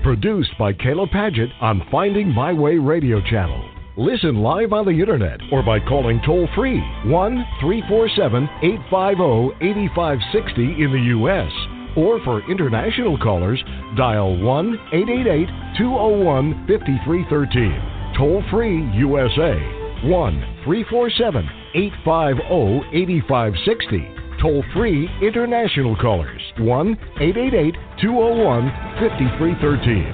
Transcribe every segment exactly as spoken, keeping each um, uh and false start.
Produced by Kayla Padgett on Finding My Way Radio Channel. Listen live on the internet or by calling toll-free one three four seven, eight five zero, eight five six zero in the U S Or for international callers, dial one eight eight eight, two zero one, five three one three. Toll-free U S A, one three four seven, eight five zero, eight five six zero. Toll-free international callers, one eight eight eight, two zero one, five three one three.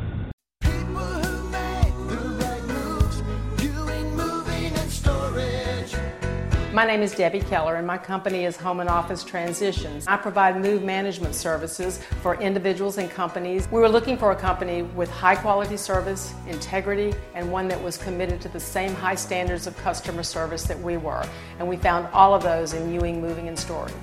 My name is Debbie Keller, and my company is Home and Office Transitions. I provide move management services for individuals and companies. We were looking for a company with high quality service, integrity, and one that was committed to the same high standards of customer service that we were. And we found all of those in Ewing Moving and Storage.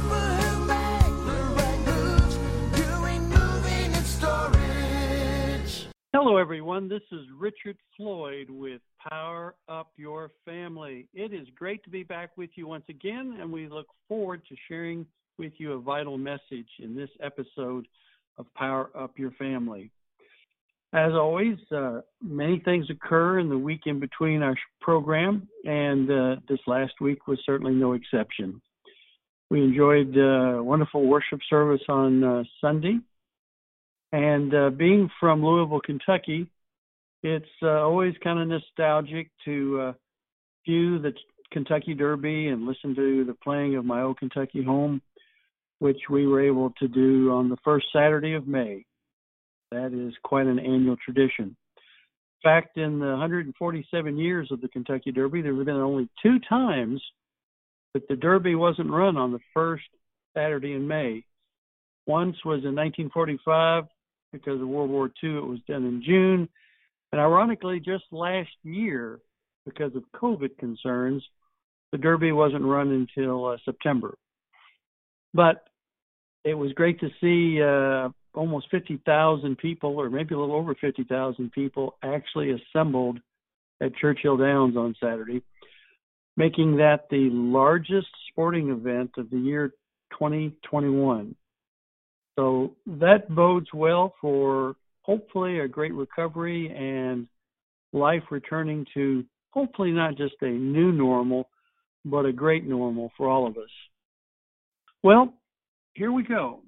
Hello everyone, this is Richard Floyd with Power Up Your Family. It is great to be back with you once again, and we look forward to sharing with you a vital message in this episode of Power Up Your Family. As always, uh, many things occur in the week in between our program, and uh, this last week was certainly no exception. We enjoyed a wonderful worship service on uh, Sunday. And uh, being from Louisville, Kentucky, it's uh, always kind of nostalgic to uh, view the Kentucky Derby and listen to the playing of My Old Kentucky Home, which we were able to do on the first Saturday of May. That is quite an annual tradition. In fact, in the one hundred forty-seven years of the Kentucky Derby, there have been only two times that the Derby wasn't run on the first Saturday in May. Once was in nineteen forty-five. Because of World War Two, it was done in June. And ironically, just last year, because of COVID concerns, the Derby wasn't run until uh, September. But it was great to see uh, almost fifty thousand people, or maybe a little over fifty thousand people, actually assembled at Churchill Downs on Saturday, making that the largest sporting event of the year twenty twenty-one. So that bodes well for hopefully a great recovery and life returning to hopefully not just a new normal, but a great normal for all of us. Well, here we go.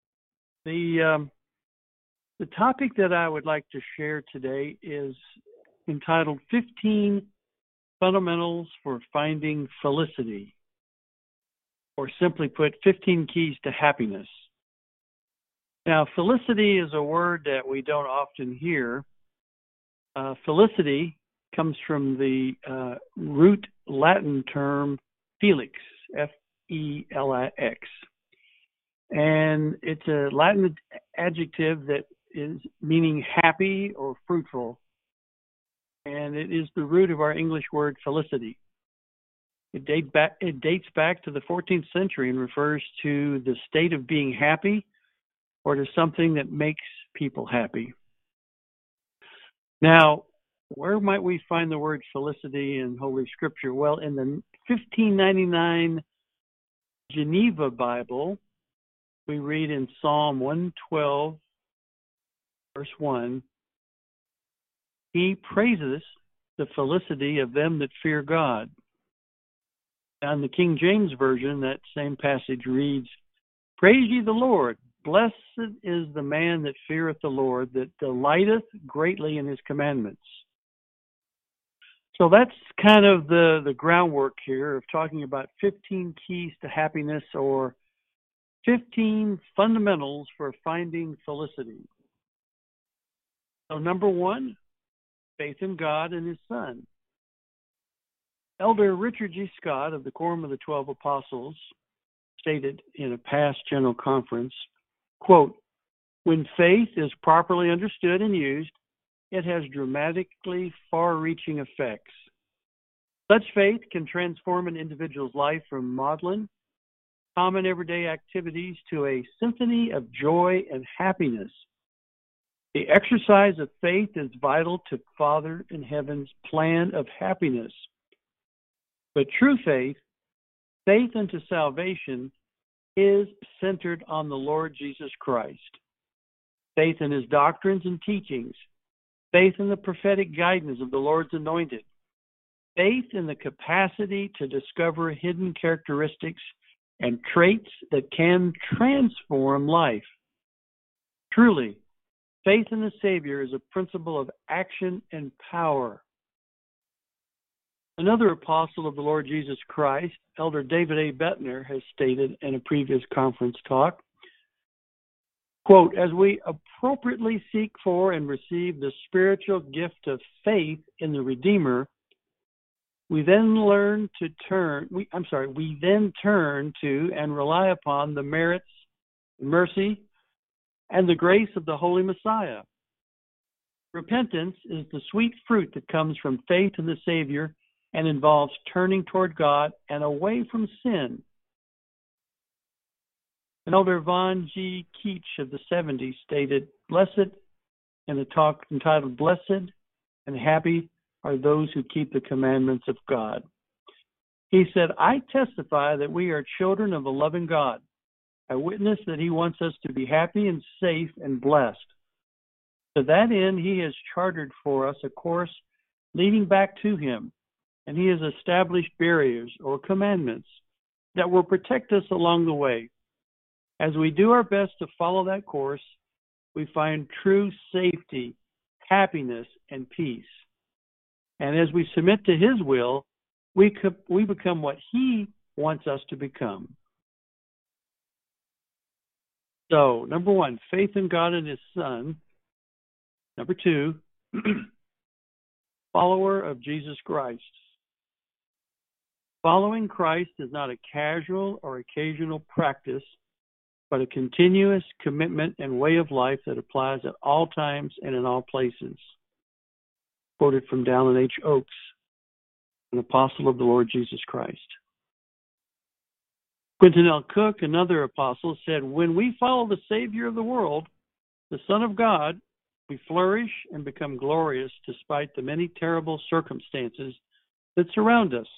The um, the topic that I would like to share today is entitled fifteen Fundamentals for Finding Felicity, or simply put, fifteen Keys to Happiness. Now, felicity is a word that we don't often hear. Uh, felicity comes from the uh, root Latin term felix, F E L I X. And it's a Latin adjective that is meaning happy or fruitful. And it is the root of our English word felicity. It, date back, it dates back to the fourteenth century and refers to the state of being happy or to something that makes people happy. Now, where might we find the word felicity in Holy Scripture? Well, in the fifteen ninety-nine Geneva Bible, we read in Psalm one twelve, verse one, He praises the felicity of them that fear God. Now, in the King James Version, that same passage reads, Praise ye the Lord. Blessed is the man that feareth the Lord, that delighteth greatly in his commandments. So that's kind of the, the groundwork here of talking about fifteen keys to happiness, or fifteen fundamentals for finding felicity. So number one, faith in God and his Son. Elder Richard G. Scott of the Quorum of the Twelve Apostles stated in a past general conference, quote, when faith is properly understood and used, it has dramatically far-reaching effects. Such faith can transform an individual's life from maudlin, common everyday activities to a symphony of joy and happiness. The exercise of faith is vital to Father in Heaven's plan of happiness. But true faith, faith unto salvation, is centered on the Lord Jesus Christ. faith in his doctrines and teachings, faith in the prophetic guidance of the Lord's anointed, faith in the capacity to discover hidden characteristics and traits that can transform life. Truly, faith in the Savior is a principle of action and power. Another apostle of the Lord Jesus Christ, Elder David A. Bettner, has stated in a previous conference talk, quote, as we appropriately seek for and receive the spiritual gift of faith in the Redeemer, we then learn to turn, we, I'm sorry, we then turn to and rely upon the merits, mercy, and the grace of the Holy Messiah. Repentance is the sweet fruit that comes from faith in the Savior and involves turning toward God and away from sin. And Elder Von G. Keach of the seventies stated, blessed, in a talk entitled, Blessed and Happy are those who keep the commandments of God. He said, I testify that we are children of a loving God. I witness that he wants us to be happy and safe and blessed. To that end, he has chartered for us a course leading back to him, and he has established barriers or commandments that will protect us along the way. As we do our best to follow that course, we find true safety, happiness, and peace. And as we submit to his will, we, co- we become what he wants us to become. So, number one, faith in God and his Son. Number two, follower of Jesus Christ. Following Christ is not a casual or occasional practice, but a continuous commitment and way of life that applies at all times and in all places. Quoted from Dallin H. Oaks, an apostle of the Lord Jesus Christ. Quentin L. Cook, another apostle, said, when we follow the Savior of the world, the Son of God, we flourish and become glorious despite the many terrible circumstances that surround us.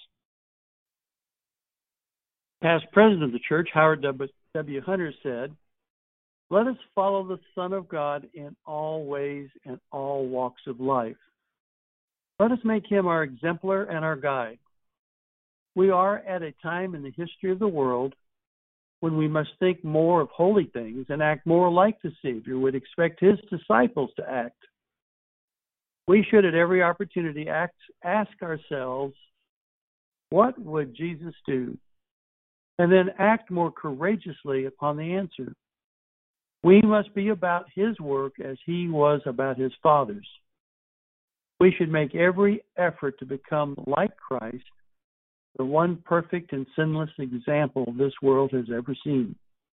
Past president of the church, Howard W. Hunter, said, let us follow the Son of God in all ways and all walks of life. Let us make him our exemplar and our guide. We are at a time in the history of the world when we must think more of holy things and act more like the Savior would expect his disciples to act. We should at every opportunity act, ask ourselves, what would Jesus do? And then act more courageously upon the answer. We must be about his work as he was about his Father's. We should make every effort to become like Christ, the one perfect and sinless example this world has ever seen.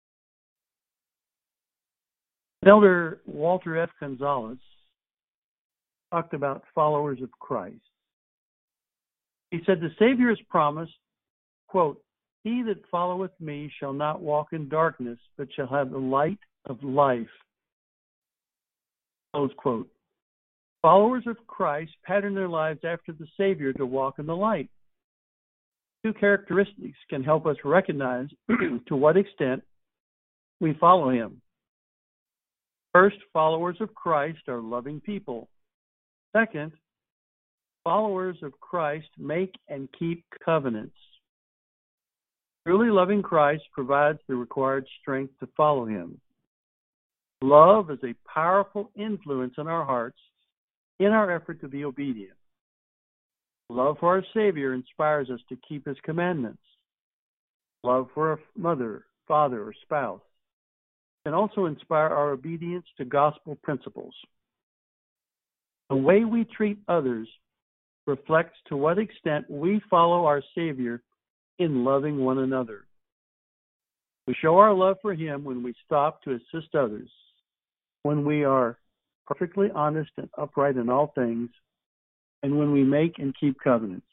Elder Walter F. Gonzalez talked about followers of Christ. He said, the Savior has promised, quote, he that followeth me shall not walk in darkness, but shall have the light of life. Close quote. Followers of Christ pattern their lives after the Savior to walk in the light. Two characteristics can help us recognize to what extent we follow him. First, followers of Christ are loving people. Second, followers of Christ make and keep covenants. Truly loving Christ provides the required strength to follow him. Love is a powerful influence in our hearts in our effort to be obedient. Love for our Savior inspires us to keep his commandments. Love for a mother, father, or spouse can also inspire our obedience to gospel principles. The way we treat others reflects to what extent we follow our Savior in loving one another. We show our love for him when we stop to assist others, when we are perfectly honest and upright in all things, and when we make and keep covenants.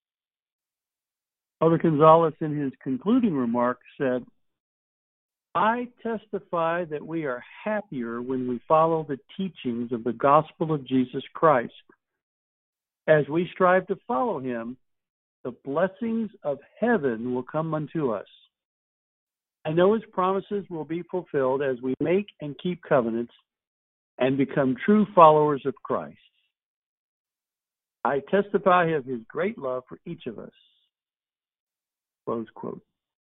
Elder Gonzalez, in his concluding remarks, said, I testify that we are happier when we follow the teachings of the gospel of Jesus Christ. As we strive to follow him, the blessings of heaven will come unto us. I know his promises will be fulfilled as we make and keep covenants and become true followers of Christ. I testify of his great love for each of us. Close quote.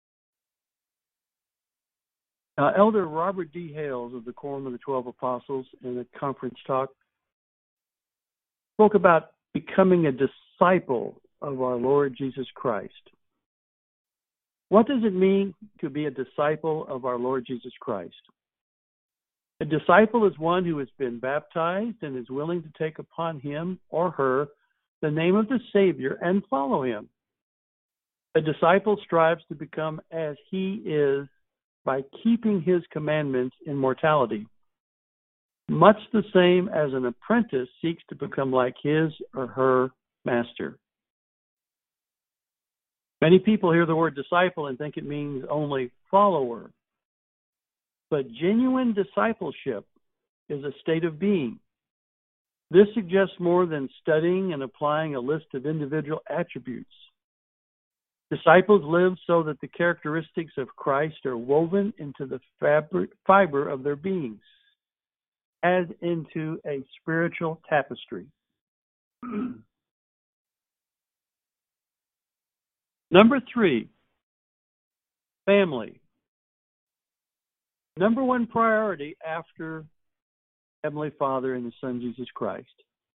Now, Elder Robert D. Hales of the Quorum of the Twelve Apostles in a conference talk spoke about becoming a disciple of our Lord Jesus Christ. What does it mean to be a disciple of our Lord Jesus Christ? A disciple is one who has been baptized and is willing to take upon him or her the name of the Savior and follow him. A disciple strives to become as he is by keeping his commandments in mortality, much the same as an apprentice seeks to become like his or her master. Many people hear the word disciple and think it means only follower. But genuine discipleship is a state of being. This suggests more than studying and applying a list of individual attributes. Disciples live so that the characteristics of Christ are woven into the fabric, fiber of their beings, as into a spiritual tapestry. Number three, family. Number one priority after Heavenly Father and His Son, Jesus Christ.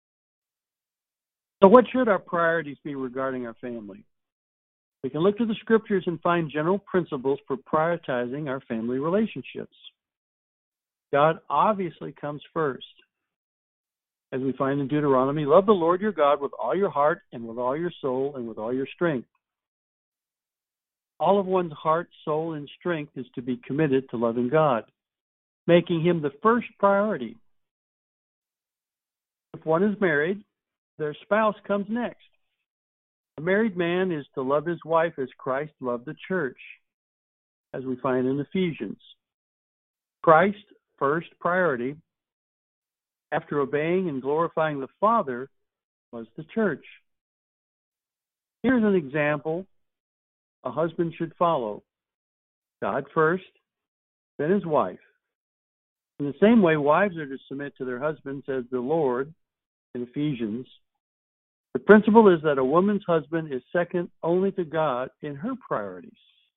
So what should our priorities be regarding our family? We can look to the Scriptures and find general principles for prioritizing our family relationships. God obviously comes first. As we find in Deuteronomy, love the Lord your God with all your heart and with all your soul and with all your strength. All of one's heart, soul, and strength is to be committed to loving God, making Him the first priority. If one is married, their spouse comes next. A married man is to love his wife as Christ loved the church, as we find in Ephesians. Christ's first priority, after obeying and glorifying the Father, was the church. Here's an example a husband should follow. God first, then his wife. In the same way, wives are to submit to their husbands as the Lord in Ephesians. The principle is that a woman's husband is second only to God in her priorities.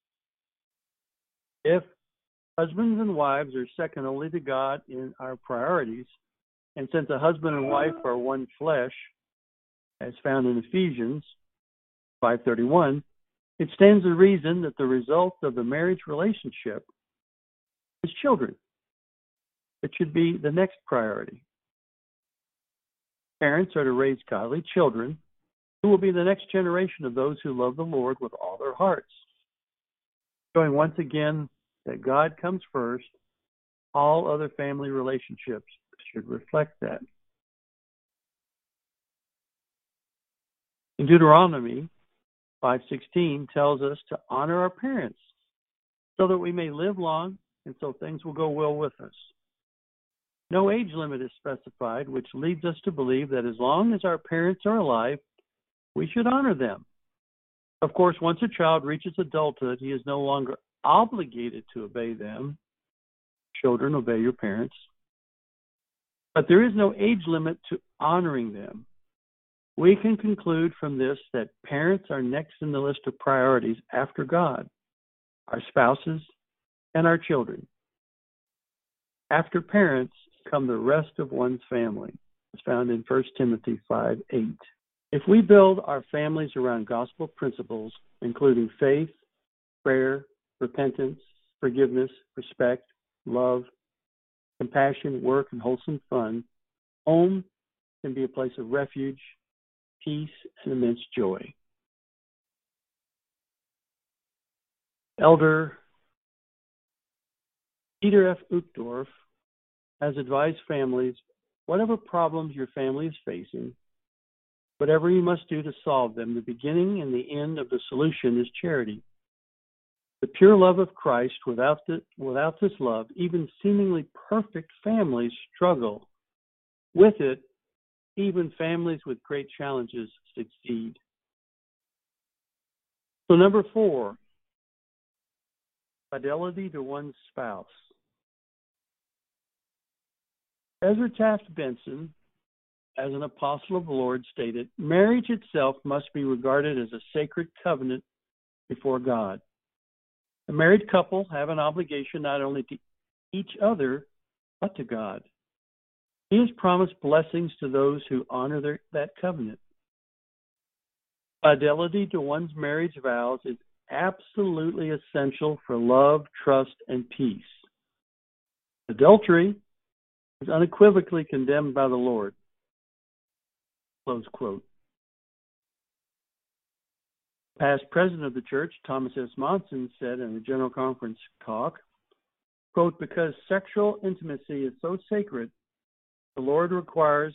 If husbands and wives are second only to God in our priorities, and since a husband and wife are one flesh, as found in Ephesians five thirty-one, it stands to reason that the result of the marriage relationship is children. It should be the next priority. Parents are to raise godly children who will be the next generation of those who love the Lord with all their hearts. Showing once again that God comes first, all other family relationships should reflect that. In Deuteronomy five sixteen tells us to honor our parents so that we may live long and so things will go well with us. No age limit is specified, which leads us to believe that as long as our parents are alive, we should honor them. Of course, once a child reaches adulthood, he is no longer obligated to obey them. Children, obey your parents. But there is no age limit to honoring them. We can conclude from this that parents are next in the list of priorities after God, our spouses, and our children. After parents come the rest of one's family, as found in First Timothy five eight. If we build our families around gospel principles, including faith, prayer, repentance, forgiveness, respect, love, compassion, work, and wholesome fun, home can be a place of refuge, peace, and immense joy. Elder Peter F. Uchtdorf has advised families, whatever problems your family is facing, whatever you must do to solve them, the beginning and the end of the solution is charity. The pure love of Christ, without, the, without this love, even seemingly perfect families struggle. With it, even families with great challenges succeed. So number four, fidelity to one's spouse. Ezra Taft Benson, as an apostle of the Lord, stated, marriage itself must be regarded as a sacred covenant before God. A married couple have an obligation not only to each other, but to God. He has promised blessings to those who honor their, that covenant. Fidelity to one's marriage vows is absolutely essential for love, trust, and peace. Adultery is unequivocally condemned by the Lord. Close quote. Past president of the church, Thomas S. Monson, said in a General Conference talk, quote, because sexual intimacy is so sacred, the Lord requires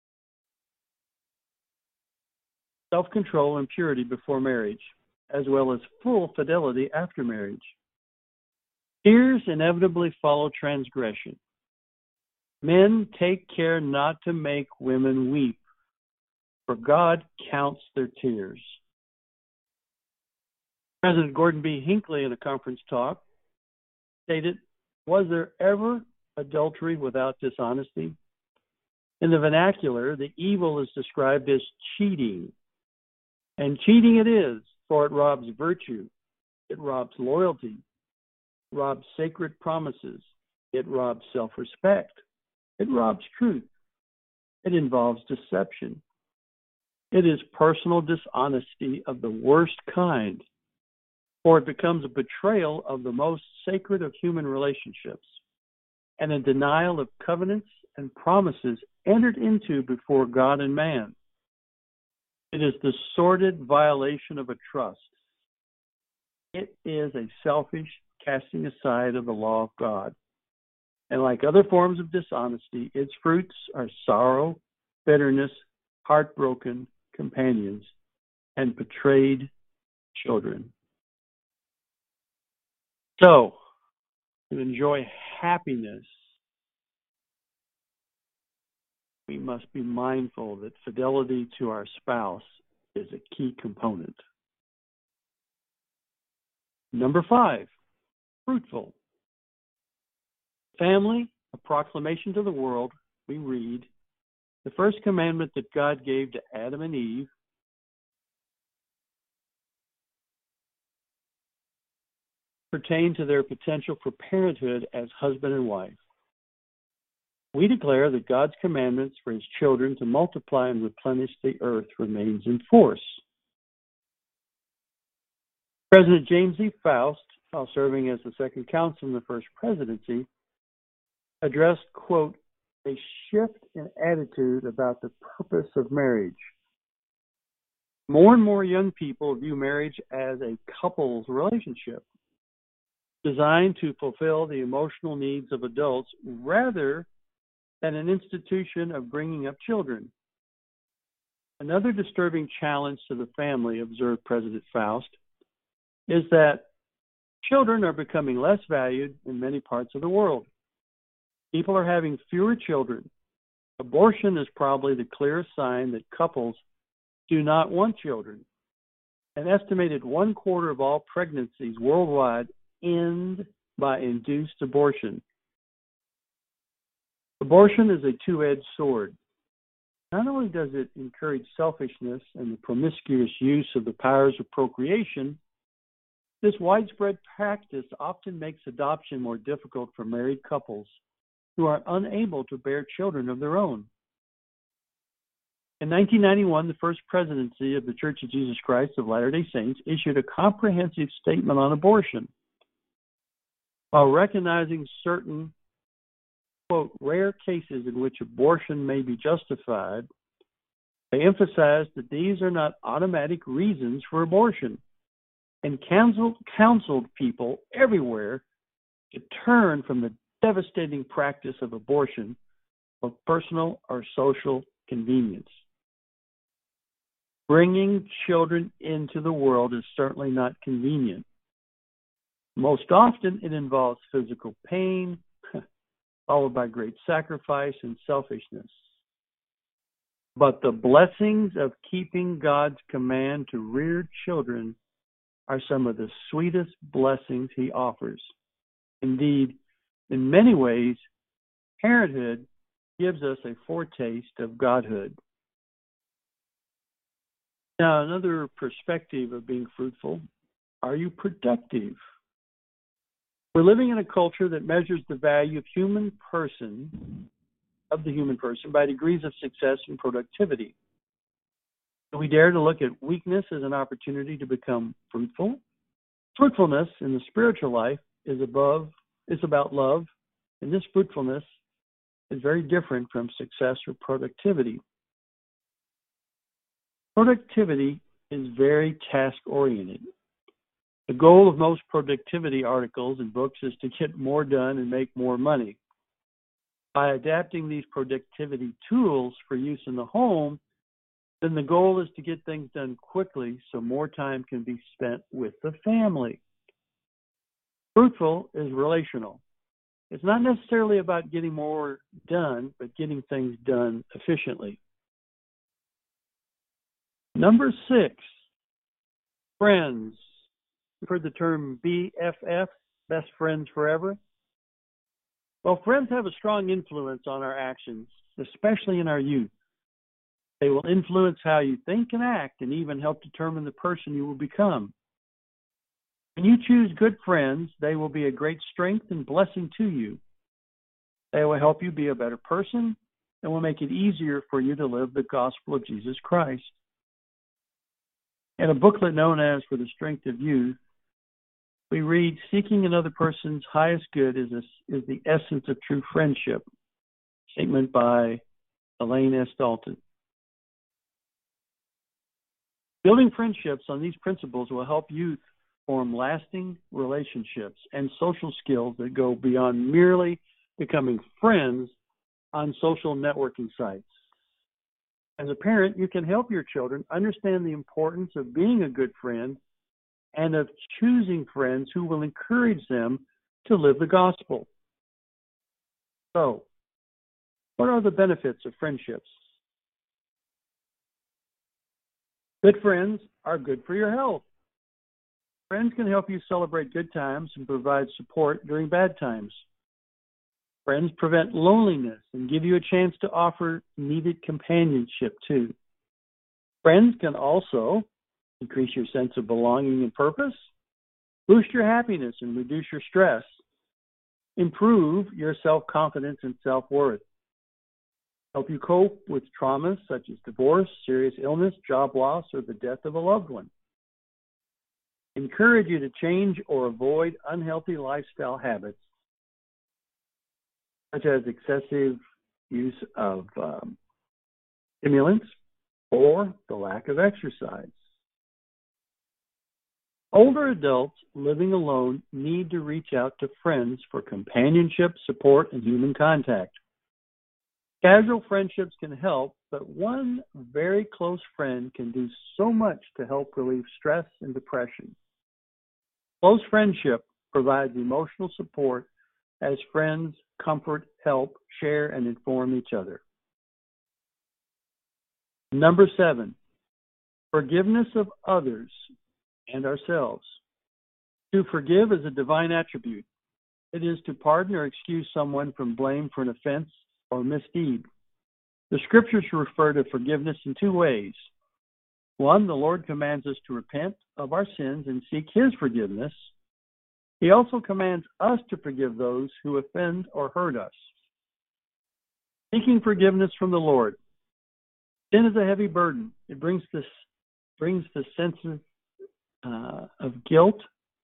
self-control and purity before marriage, as well as full fidelity after marriage. Tears inevitably follow transgression. Men, take care not to make women weep, for God counts their tears. President Gordon B. Hinckley, in a conference talk, stated, was there ever adultery without dishonesty? In the vernacular, the evil is described as cheating. And cheating it is, for it robs virtue, it robs loyalty, it robs sacred promises, it robs self-respect, it robs truth, it involves deception. It is personal dishonesty of the worst kind, for it becomes a betrayal of the most sacred of human relationships and a denial of covenants and promises entered into before God and man. It is the sordid violation of a trust. It is a selfish casting aside of the law of God. And like other forms of dishonesty, its fruits are sorrow, bitterness, heartbroken companions, and betrayed children. So, to enjoy happiness, we must be mindful that fidelity to our spouse is a key component. Number five, fruitful. Family, a proclamation to the world, we read, the first commandment that God gave to Adam and Eve pertained to their potential for parenthood as husband and wife. We declare that God's commandments for his children to multiply and replenish the earth remains in force. President James E. Faust, while serving as the second counsel in the first presidency, addressed, quote, a shift in attitude about the purpose of marriage. More and more young people view marriage as a couple's relationship, designed to fulfill the emotional needs of adults rather than an institution of bringing up children. Another disturbing challenge to the family, observed President Faust, is that children are becoming less valued in many parts of the world. People are having fewer children. Abortion is probably the clearest sign that couples do not want children. An estimated one quarter of all pregnancies worldwide end by induced abortion. Abortion is a two-edged sword. Not only does it encourage selfishness and the promiscuous use of the powers of procreation, this widespread practice often makes adoption more difficult for married couples who are unable to bear children of their own. In nineteen ninety-one, the first presidency of the Church of Jesus Christ of Latter-day Saints issued a comprehensive statement on abortion. While recognizing certain, quote, rare cases in which abortion may be justified, they emphasized that these are not automatic reasons for abortion and counseled, counseled people everywhere to turn from the devastating practice of abortion for personal or social convenience. Bringing children into the world is certainly not convenient. Most often it involves physical pain, followed by great sacrifice and selfishness. But the blessings of keeping God's command to rear children are some of the sweetest blessings he offers. Indeed, in many ways, parenthood gives us a foretaste of godhood. Now, another perspective of being fruitful, are you productive? We're living in a culture that measures the value of human person, of the human person by degrees of success and productivity. Do we dare to look at weakness as an opportunity to become fruitful? Fruitfulness in the spiritual life is above is about love, and this fruitfulness is very different from success or productivity. Productivity is very task-oriented. The goal of most productivity articles and books is to get more done and make more money. By adapting these productivity tools for use in the home, then the goal is to get things done quickly so more time can be spent with the family. Fruitful is relational. It's not necessarily about getting more done, but getting things done efficiently. Number six, friends. You've heard the term B F F, best friends forever. Well, friends have a strong influence on our actions, especially in our youth. They will influence how you think and act and even help determine the person you will become. When you choose good friends, they will be a great strength and blessing to you. They will help you be a better person and will make it easier for you to live the gospel of Jesus Christ. In a booklet known as For the Strength of Youth, we read, seeking another person's highest good is, a, is the essence of true friendship. Statement by Elaine S. Dalton. Building friendships on these principles will help youth form lasting relationships and social skills that go beyond merely becoming friends on social networking sites. As a parent, you can help your children understand the importance of being a good friend and of choosing friends who will encourage them to live the gospel. So, what are the benefits of friendships? Good friends are good for your health. Friends can help you celebrate good times and provide support during bad times. Friends prevent loneliness and give you a chance to offer needed companionship too. Friends can also increase your sense of belonging and purpose, boost your happiness and reduce your stress, improve your self-confidence and self-worth, help you cope with traumas such as divorce, serious illness, job loss, or the death of a loved one, encourage you to change or avoid unhealthy lifestyle habits such as excessive use of um, stimulants or the lack of exercise. Older adults living alone need to reach out to friends for companionship, support, and human contact. Casual friendships can help, but one very close friend can do so much to help relieve stress and depression. Close friendship provides emotional support as friends comfort, help, share, and inform each other. Number seven, forgiveness of others and ourselves. To forgive is a divine attribute. It is to pardon or excuse someone from blame for an offense or misdeed. The scriptures refer to forgiveness in two ways. One, the Lord commands us to repent of our sins and seek His forgiveness. He also commands us to forgive those who offend or hurt us. Seeking forgiveness from the Lord. Sin is a heavy burden. It brings this brings the sense of, uh, of guilt,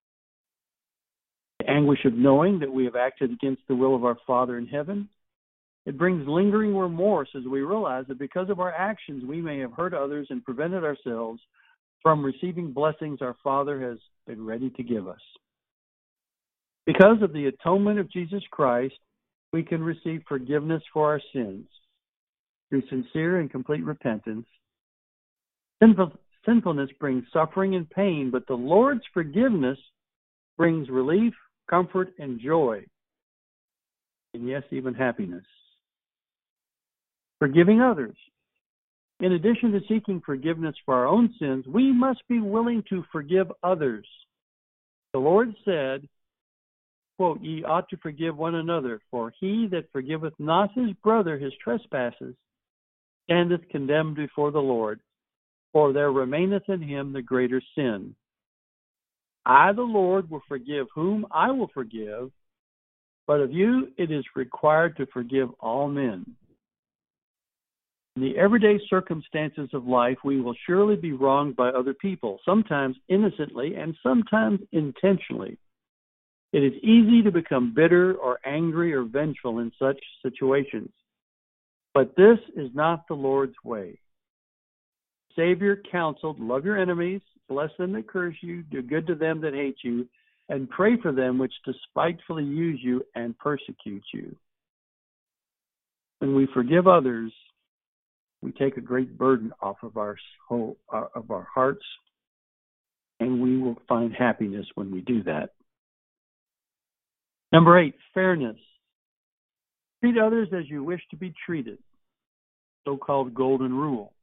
the anguish of knowing that we have acted against the will of our Father in heaven. It brings lingering remorse as we realize that because of our actions, we may have hurt others and prevented ourselves from receiving blessings our Father has been ready to give us. Because of the atonement of Jesus Christ, we can receive forgiveness for our sins through sincere and complete repentance. Sinful, sinfulness brings suffering and pain, but the Lord's forgiveness brings relief, comfort, and joy, and yes, even happiness. Forgiving others. In addition to seeking forgiveness for our own sins, we must be willing to forgive others. The Lord said, quote, ye ought to forgive one another, for he that forgiveth not his brother his trespasses standeth condemned before the Lord, for there remaineth in him the greater sin. I, the Lord, will forgive whom I will forgive, but of you it is required to forgive all men. In the everyday circumstances of life, we will surely be wronged by other people, sometimes innocently and sometimes intentionally. It is easy to become bitter or angry or vengeful in such situations. But this is not the Lord's way. Savior counseled, love your enemies, bless them that curse you, do good to them that hate you, and pray for them which despitefully use you and persecute you. When we forgive others, we take a great burden off of our soul, uh, of our hearts, and we will find happiness when we do that. Number eight, fairness. Treat others as you wish to be treated, so-called golden rule.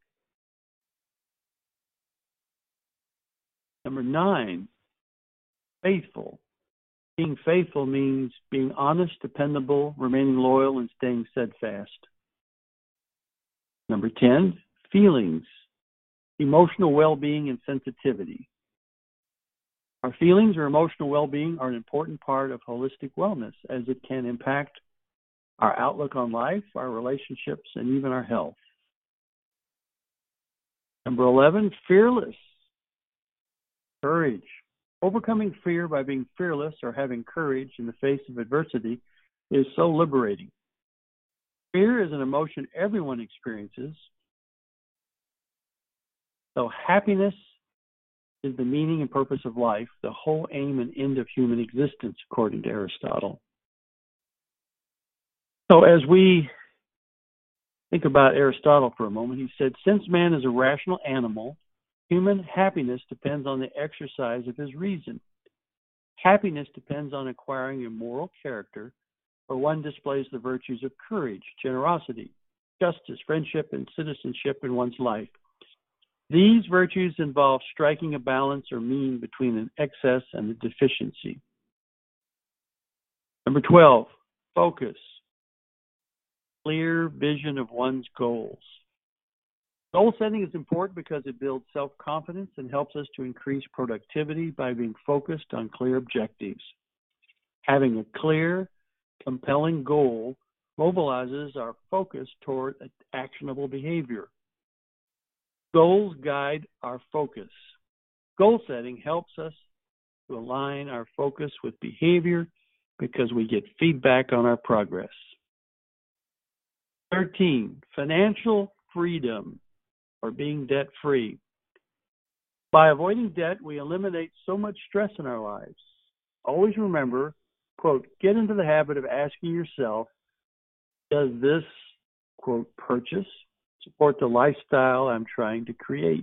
Number nine, faithful. Being faithful means being honest, dependable, remaining loyal, and staying steadfast. Number ten, feelings. Emotional well-being and sensitivity. Our feelings or emotional well-being are an important part of holistic wellness, as it can impact our outlook on life, our relationships, and even our health. Number eleven, fearless. Courage. Overcoming fear by being fearless or having courage in the face of adversity is so liberating. Fear is an emotion everyone experiences. So happiness is the meaning and purpose of life, the whole aim and end of human existence, according to Aristotle. So as we think about Aristotle for a moment, he said, since man is a rational animal, human happiness depends on the exercise of his reason. Happiness depends on acquiring a moral character where one displays the virtues of courage, generosity, justice, friendship, and citizenship in one's life. These virtues involve striking a balance or mean between an excess and a deficiency. Number twelve, focus. Clear vision of one's goals. Goal setting is important because it builds self-confidence and helps us to increase productivity by being focused on clear objectives. Having a clear, compelling goal mobilizes our focus toward actionable behavior. Goals guide our focus. Goal setting helps us to align our focus with behavior because we get feedback on our progress. thirteen, financial freedom, or being debt-free. By avoiding debt, we eliminate so much stress in our lives. Always remember, quote, get into the habit of asking yourself, does this, quote, purchase support the lifestyle I'm trying to create?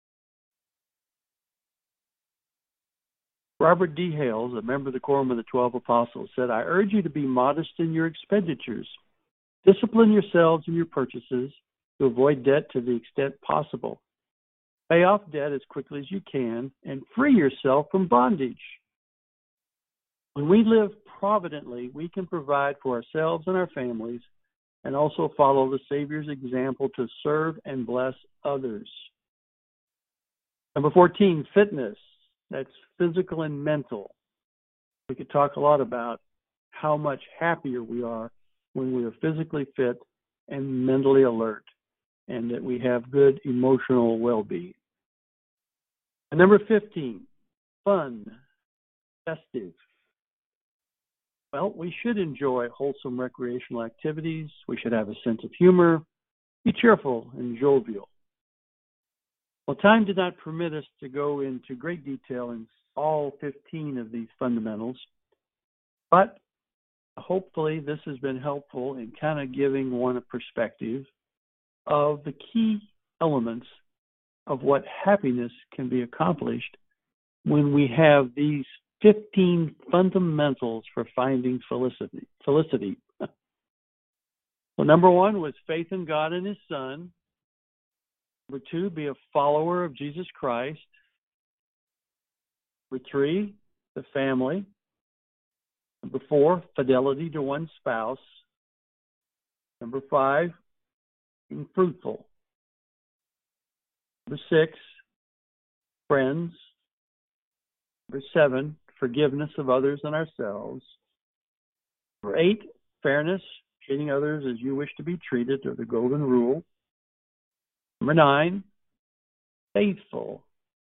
Robert D. Hales, a member of the Quorum of the Twelve Apostles, said, I urge you to be modest in your expenditures. Discipline yourselves in your purchases to avoid debt to the extent possible. Pay off debt as quickly as you can and free yourself from bondage. When we live providently, we can provide for ourselves and our families and also follow the Savior's example to serve and bless others. Number fourteen, fitness. That's physical and mental. We could talk a lot about how much happier we are when we are physically fit and mentally alert, and that we have good emotional well-being. And number fifteen, fun, festive. Well, we should enjoy wholesome recreational activities. We should have a sense of humor, be cheerful and jovial. Well, time did not permit us to go into great detail in all fifteen of these fundamentals, but hopefully this has been helpful in kind of giving one a perspective of the key elements of what happiness can be accomplished when we have these fifteen fundamentals for finding felicity. Felicity. Well, number one was faith in God and His Son. Number two, be a follower of Jesus Christ. Number three, the family. Number four, fidelity to one's spouse. Number five, being fruitful. Number six, friends. Number seven, forgiveness of others and ourselves. Number eight, fairness, treating others as you wish to be treated, or the golden rule. Number nine, faithful.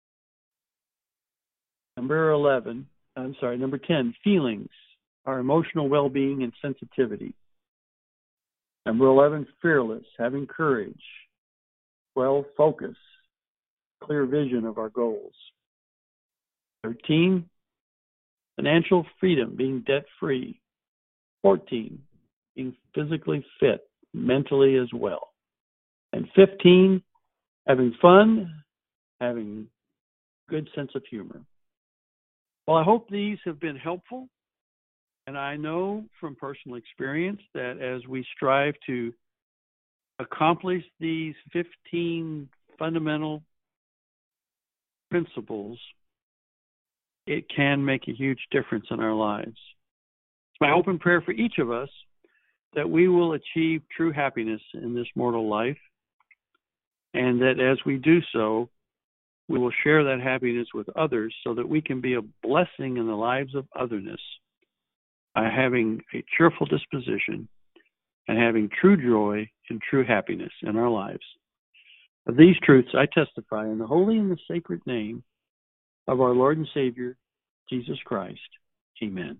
Number eleven, I'm sorry, number ten, feelings, our emotional well-being and sensitivity. Number eleven, fearless, having courage. twelve, focus, clear vision of our goals. thirteen, financial freedom, being debt-free. fourteen, being physically fit, mentally as well. And fifteen, having fun, having good sense of humor. Well, I hope these have been helpful. And I know from personal experience that as we strive to accomplish these fifteen fundamental principles, it can make a huge difference in our lives. It's my hope and prayer for each of us that we will achieve true happiness in this mortal life, and that as we do so, we will share that happiness with others so that we can be a blessing in the lives of otherness by having a cheerful disposition and having true joy and true happiness in our lives. Of these truths I testify in the holy and the sacred name of our Lord and Savior, Jesus Christ. Amen.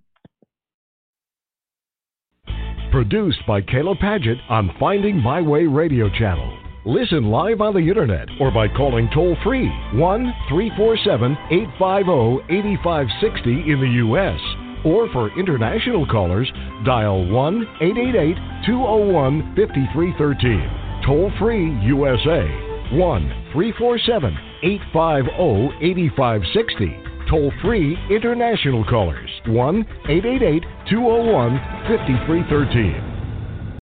Produced by Caleb Paget on Finding My Way Radio Channel. Listen live on the internet or by calling toll-free one three four seven, eight five zero, eight five six zero in the U S Or for international callers, dial one eight eight eight, two zero one, five three one three. Toll-free U S A, one three four seven, eight five zero, eight five six zero. Toll-free international callers, one eight eight eight, two zero one, five three one three.